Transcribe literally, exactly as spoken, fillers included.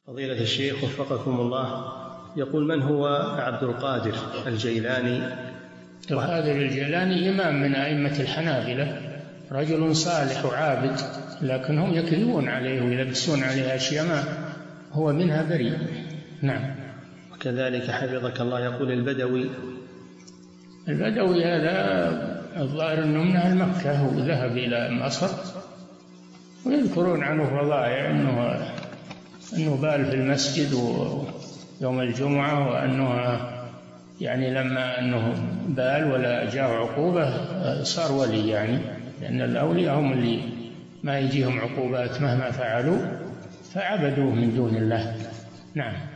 فضيلة الشيخ وفقكم الله، يقول: من هو عبد القادر الجيلاني؟ عبد القادر الجيلاني إمام من أئمة الحنابلة، رجل صالح وعابد، لكنهم يكذبون عليه ويلبسون عليه أشياء ما هو منها بريء. نعم. وكذلك حفظك الله يقول: البدوي. البدوي هذا الظاهر أنه من أهل مكة وذهب إلى مصر، ويذكرون عنه فضائع، أنه أنه بال في المسجد يوم الجمعة، وأنه يعني لما أنه بال ولا جاء عقوبة صار ولي، يعني لأن الأولياء هم اللي ما يجيهم عقوبات مهما فعلوا، فعبدوه من دون الله. نعم.